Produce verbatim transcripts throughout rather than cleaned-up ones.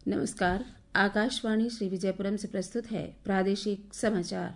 नमस्कार। आकाशवाणी श्री विजयपुरम से प्रस्तुत है प्रादेशिक समाचार।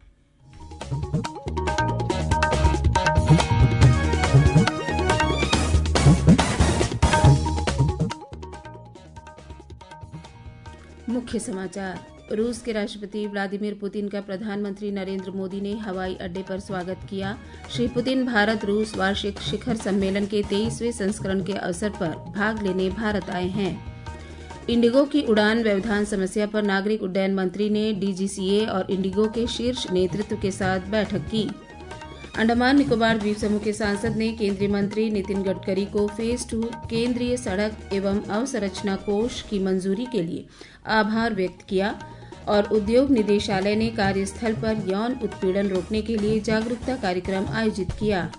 मुख्य समाचार। रूस के राष्ट्रपति व्लादिमीर पुतिन का प्रधानमंत्री नरेंद्र मोदी ने हवाई अड्डे पर स्वागत किया। श्री पुतिन भारत रूस वार्षिक शिखर सम्मेलन के तेईसवें संस्करण के अवसर पर भाग लेने भारत आए हैं। इंडिगो की उड़ान व्यवधान समस्या पर नागरिक उड्डयन मंत्री ने डीजीसीए और इंडिगो के शीर्ष नेतृत्व के साथ बैठक की। अंडमान निकोबार द्वीप समूह के सांसद ने केंद्रीय मंत्री नितिन गडकरी को फेज टू केंद्रीय सड़क एवं अवसंरचना कोष की मंजूरी के लिए आभार व्यक्त किया और उद्योग निदेशालय ने कार्यस्थल पर यौन उत्पीड़न रोकने के लिए जागरूकता कार्यक्रम आयोजित किया।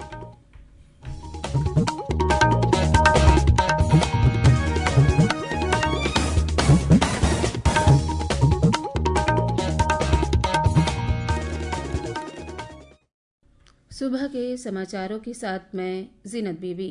सुबह के समाचारों के साथ मैं जीनत बीबी।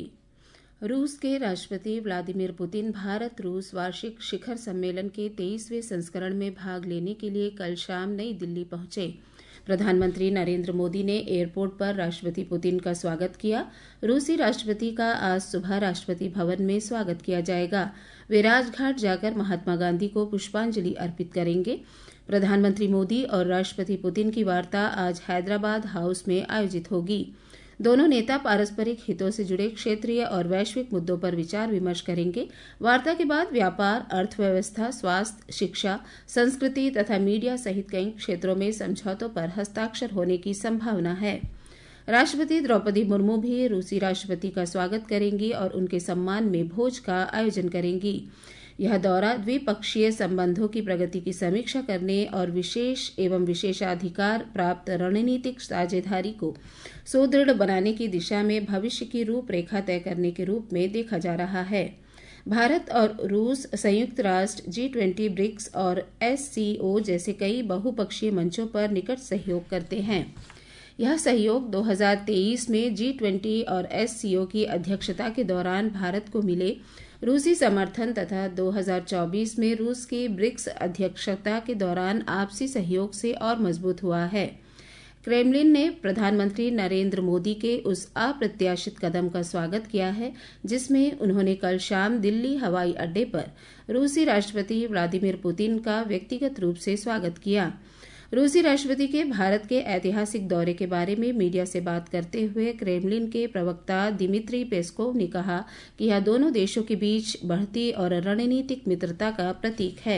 रूस के राष्ट्रपति व्लादिमीर पुतिन भारत रूस वार्षिक शिखर सम्मेलन के तेईसवें संस्करण में भाग लेने के लिए कल शाम नई दिल्ली पहुंचे। प्रधानमंत्री नरेंद्र मोदी ने एयरपोर्ट पर राष्ट्रपति पुतिन का स्वागत किया। रूसी राष्ट्रपति का आज सुबह राष्ट्रपति भवन में स्वागत किया जाएगा। वे राजघाट जाकर महात्मा गांधी को पुष्पांजलि अर्पित करेंगे। प्रधानमंत्री मोदी और राष्ट्रपति पुतिन की वार्ता आज हैदराबाद हाउस में आयोजित होगी। दोनों नेता पारस्परिक हितों से जुड़े क्षेत्रीय और वैश्विक मुद्दों पर विचार विमर्श करेंगे। वार्ता के बाद व्यापार, अर्थव्यवस्था, स्वास्थ्य, शिक्षा, संस्कृति तथा मीडिया सहित कई क्षेत्रों में समझौतों पर हस्ताक्षर होने की संभावना है। राष्ट्रपति द्रौपदी मुर्मू भी रूसी राष्ट्रपति का स्वागत करेंगी और उनके सम्मान में भोज का आयोजन करेंगी। यह दौरा द्विपक्षीय संबंधों की प्रगति की समीक्षा करने और विशेष एवं विशेषाधिकार प्राप्त रणनीतिक साझेदारी को सुदृढ़ बनाने की दिशा में भविष्य की रूपरेखा तय करने के रूप में देखा जा रहा है। भारत और रूस संयुक्त राष्ट्र, जी ट्वेंटी, ब्रिक्स और एस सी ओ जैसे कई बहुपक्षीय मंचों पर निकट सहयोग करते हैं। यह सहयोग दो हज़ार तेईस में जी ट्वेंटी और एस सी ओ की अध्यक्षता के दौरान भारत को मिले रूसी समर्थन तथा दो हज़ार चौबीस में रूस की ब्रिक्स अध्यक्षता के दौरान आपसी सहयोग से और मजबूत हुआ है। क्रेमलिन ने प्रधानमंत्री नरेंद्र मोदी के उस अप्रत्याशित कदम का स्वागत किया है जिसमें उन्होंने कल शाम दिल्ली हवाई अड्डे पर रूसी राष्ट्रपति व्लादिमीर पुतिन का व्यक्तिगत रूप से स्वागत किया। रूसी राष्ट्रपति के भारत के ऐतिहासिक दौरे के बारे में मीडिया से बात करते हुए क्रेमलिन के प्रवक्ता दिमित्री पेस्कोव ने कहा कि यह दोनों देशों के बीच बढ़ती और रणनीतिक मित्रता का प्रतीक है।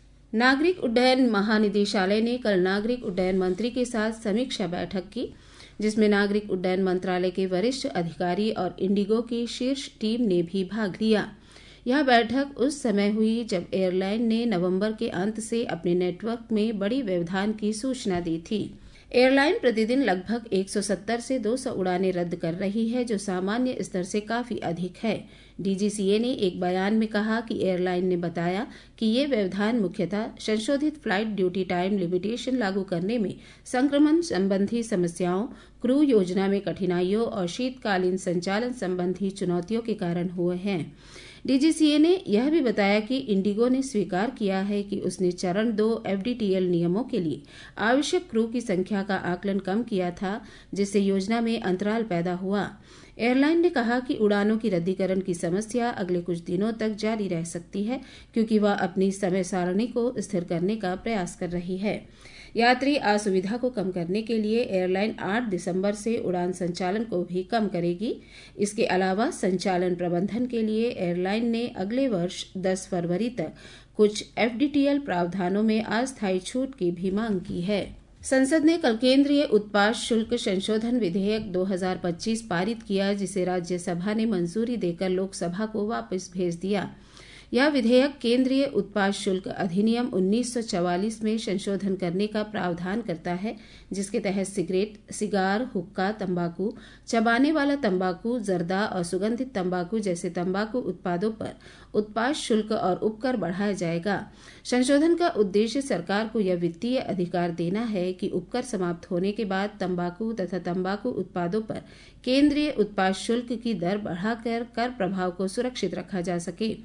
नागरिक उड्डयन महानिदेशालय ने कल नागरिक उड्डयन मंत्री के साथ समीक्षा बैठक की, जिसमें नागरिक उड्डयन मंत्रालय के वरिष्ठ अधिकारी और इंडिगो की शीर्ष टीम ने भी भाग लिया। यह बैठक उस समय हुई जब एयरलाइन ने नवंबर के अंत से अपने नेटवर्क में बड़ी व्यवधान की सूचना दी थी। एयरलाइन प्रतिदिन लगभग एक सौ सत्तर से दो सौ उड़ानें रद्द कर रही है, जो सामान्य स्तर से काफी अधिक है। डीजीसीए ने एक बयान में कहा कि एयरलाइन ने बताया कि ये व्यवधान मुख्यतः संशोधित फ्लाइट ड्यूटी टाइम लिमिटेशन लागू करने में संक्रमण संबंधी समस्याओं, क्रू योजना में कठिनाइयों और शीतकालीन संचालन संबंधी चुनौतियों के कारण हुए हैं। डीजीसीए ने यह भी बताया कि इंडिगो ने स्वीकार किया है कि उसने चरण दो एफडीटीएल नियमों के लिए आवश्यक क्रू की संख्या का आकलन कम किया था, जिससे योजना में अंतराल पैदा हुआ। एयरलाइन ने कहा कि उड़ानों की रद्दीकरण की समस्या अगले कुछ दिनों तक जारी रह सकती है, क्योंकि वह अपनी समय सारणी को स्थिर करने का प्रयास कर रही है। यात्री असुविधा को कम करने के लिए एयरलाइन आठ दिसंबर से उड़ान संचालन को भी कम करेगी। इसके अलावा संचालन प्रबंधन के लिए एयरलाइन ने अगले वर्ष दस फरवरी तक कुछ एफडीटीएल प्रावधानों में अस्थायी छूट की भी मांग की है। संसद ने कल केंद्रीय उत्पाद शुल्क संशोधन विधेयक दो हज़ार पच्चीस पारित किया, जिसे राज्यसभा ने मंजूरी देकर लोकसभा को वापस भेज दिया। यह विधेयक केंद्रीय उत्पाद शुल्क अधिनियम उन्नीस सौ चवालीस में संशोधन करने का प्रावधान करता है, जिसके तहत सिगरेट, सिगार, हुक्का, तंबाकू, चबाने वाला तंबाकू, जर्दा और सुगंधित तंबाकू जैसे तंबाकू उत्पादों पर उत्पाद शुल्क और उपकर बढ़ाया जाएगा। संशोधन का उद्देश्य सरकार को यह वित्तीय अधिकार देना है कि उपकर समाप्त होने के बाद तंबाकू तथा तंबाकू उत्पादों पर केंद्रीय उत्पाद शुल्क की दर बढ़ाकर कर प्रभाव को सुरक्षित रखा जा सके।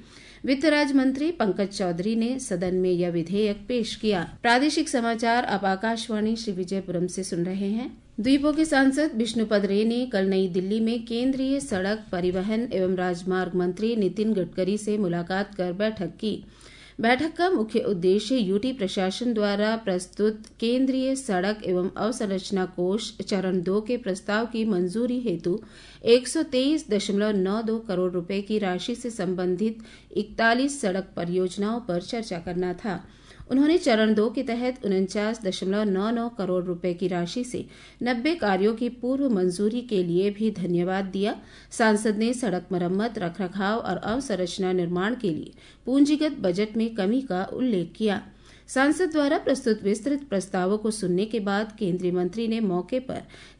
वित्त राज्य मंत्री पंकज चौधरी ने सदन में यह विधेयक पेश किया। प्रादेशिक समाचार अब आकाशवाणी श्री विजयपुरम से सुन रहे हैं। द्वीपों के सांसद विष्णुपद रे ने कल नई दिल्ली में केंद्रीय सड़क परिवहन एवं राजमार्ग मंत्री नितिन गडकरी से मुलाकात कर बैठक की। बैठक का मुख्य उद्देश्य यूटी प्रशासन द्वारा प्रस्तुत केंद्रीय सड़क एवं अवसंरचना कोष चरण दो के प्रस्ताव की मंजूरी हेतु एक सौ तेईस दशमलव नौ दो करोड़ रुपए की राशि से संबंधित इकतालीस सड़क परियोजनाओं पर चर्चा करना था। उन्होंने चरण दो के तहत उनचास दशमलव नौ नौ करोड़ रुपए की राशि से नब्बे कार्यों की पूर्व मंजूरी के लिए भी धन्यवाद दिया। सांसद ने सड़क मरम्मत, रखरखाव और अवसंरचना निर्माण के लिए पूंजीगत बजट में कमी का उल्लेख किया। सांसद द्वारा प्रस्तुत विस्तृत प्रस्तावों को सुनने के बाद केंद्रीय मंत्री ने मौके पर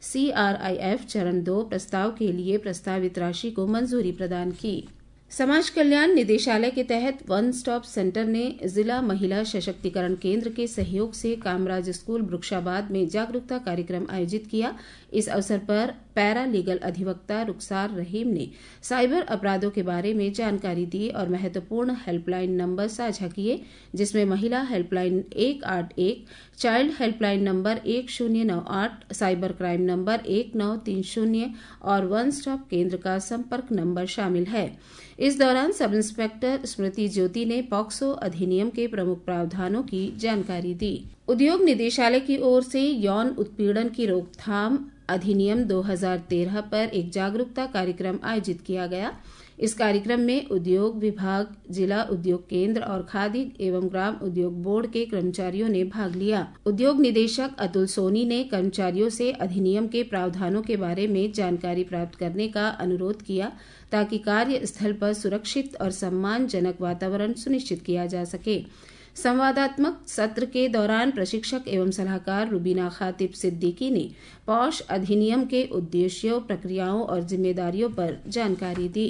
सीआरआईएफ चरण दो प्रस्ताव के लिए प्रस्तावित राशि को मंजूरी प्रदान की। समाज कल्याण निदेशालय के तहत वन स्टॉप सेंटर ने जिला महिला सशक्तिकरण केंद्र के सहयोग से कामराज स्कूल वृक्षाबाद में जागरूकता कार्यक्रम आयोजित किया। इस अवसर पर पैरा लीगल अधिवक्ता रुखसार रहीम ने साइबर अपराधों के बारे में जानकारी दी और महत्वपूर्ण हेल्पलाइन नंबर साझा किए, जिसमें महिला हेल्पलाइन एक आठ एक, चाइल्ड हेल्पलाइन नंबर एक शून्य नौ आठ, साइबर क्राइम नंबर एक नौ तीन शून्य और वन स्टॉप केंद्र का संपर्क नंबर शामिल है। इस दौरान सब इंस्पेक्टर स्मृति ज्योति ने पॉक्सो अधिनियम के प्रमुख प्रावधानों की जानकारी दी। उद्योग निदेशालय की ओर से यौन उत्पीड़न की रोकथाम अधिनियम दो हज़ार तेरह पर एक जागरूकता कार्यक्रम आयोजित किया गया। इस कार्यक्रम में उद्योग विभाग, जिला उद्योग केंद्र और खादी एवं ग्राम उद्योग बोर्ड के कर्मचारियों ने भाग लिया। उद्योग निदेशक अतुल सोनी ने कर्मचारियों से अधिनियम के प्रावधानों के बारे में जानकारी प्राप्त करने का अनुरोध किया ताकि कार्यस्थल पर सुरक्षित और सम्मानजनक वातावरण सुनिश्चित किया जा सके। संवादात्मक सत्र के दौरान प्रशिक्षक एवं सलाहकार रुबीना खातिब सिद्दीकी ने पॉश अधिनियम के उद्देश्यों, प्रक्रियाओं और जिम्मेदारियों पर जानकारी दी।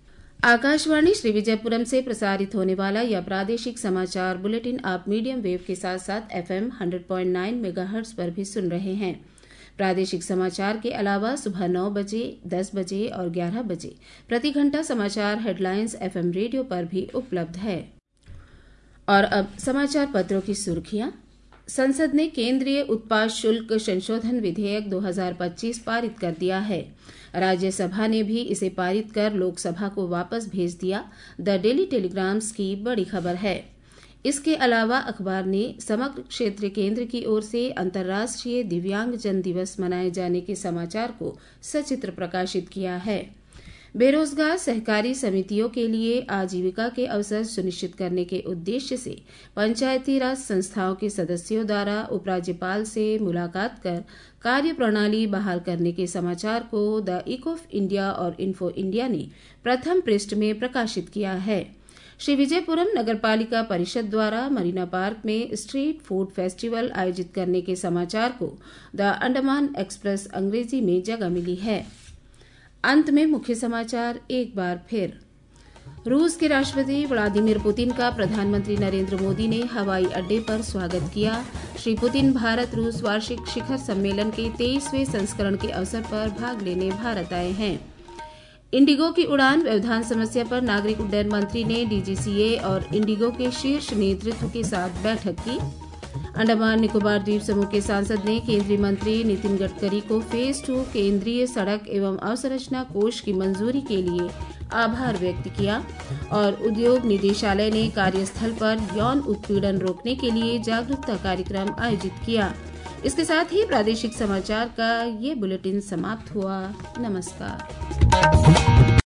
आकाशवाणी श्री विजयपुरम से प्रसारित होने वाला यह प्रादेशिक समाचार बुलेटिन आप मीडियम वेव के साथ साथ एफएम सौ पॉइंट नौ मेगाहर्ट्ज पर भी सुन रहे हैं। प्रादेशिक समाचार के अलावा सुबह नौ बजे, दस बजे और ग्यारह बजे प्रति घंटा समाचार हेडलाइंस एफएम रेडियो पर भी उपलब्ध है। और अब समाचार पत्रों की सुर्खियां। संसद ने केंद्रीय उत्पाद शुल्क संशोधन विधेयक दो हज़ार पच्चीस पारित कर दिया है। राज्यसभा ने भी इसे पारित कर लोकसभा को वापस भेज दिया। द डेली टेलीग्राम्स की बड़ी खबर है। इसके अलावा अखबार ने समग्र क्षेत्र केंद्र की ओर से अंतर्राष्ट्रीय दिव्यांगजन दिवस मनाए जाने के समाचार को सचित्र प्रकाशित किया है। बेरोजगार सहकारी समितियों के लिए आजीविका के अवसर सुनिश्चित करने के उद्देश्य से पंचायती राज संस्थाओं के सदस्यों द्वारा उपराज्यपाल से मुलाकात कर कार्य प्रणाली बहाल करने के समाचार को द इकोफ इंडिया और इन्फो इंडिया ने प्रथम पृष्ठ में प्रकाशित किया है। श्री विजयपुरम नगरपालिका परिषद द्वारा मरीना पार्क में स्ट्रीट फूड फेस्टिवल आयोजित करने के समाचार को द अंडमान एक्सप्रेस अंग्रेजी में जगह मिली है। अंत में मुख्य समाचार एक बार फिर। रूस के राष्ट्रपति व्लादिमीर पुतिन का प्रधानमंत्री नरेंद्र मोदी ने हवाई अड्डे पर स्वागत किया। श्री पुतिन भारत रूस वार्षिक शिखर सम्मेलन के तेईसवें संस्करण के अवसर पर भाग लेने भारत आए हैं। इंडिगो की उड़ान व्यवधान समस्या पर नागरिक उड्डयन मंत्री ने डीजीसीए और इंडिगो के शीर्ष नेतृत्व के साथ बैठक की। अंडमान निकोबार द्वीप समूह के सांसद ने केंद्रीय मंत्री नितिन गडकरी को फेज टू केंद्रीय सड़क एवं अवसंरचना कोष की मंजूरी के लिए आभार व्यक्त किया। और उद्योग निदेशालय ने कार्यस्थल पर यौन उत्पीड़न रोकने के लिए जागरूकता कार्यक्रम आयोजित किया। इसके साथ ही प्रादेशिक समाचार का ये बुलेटिन समाप्त हुआ। नमस्कार।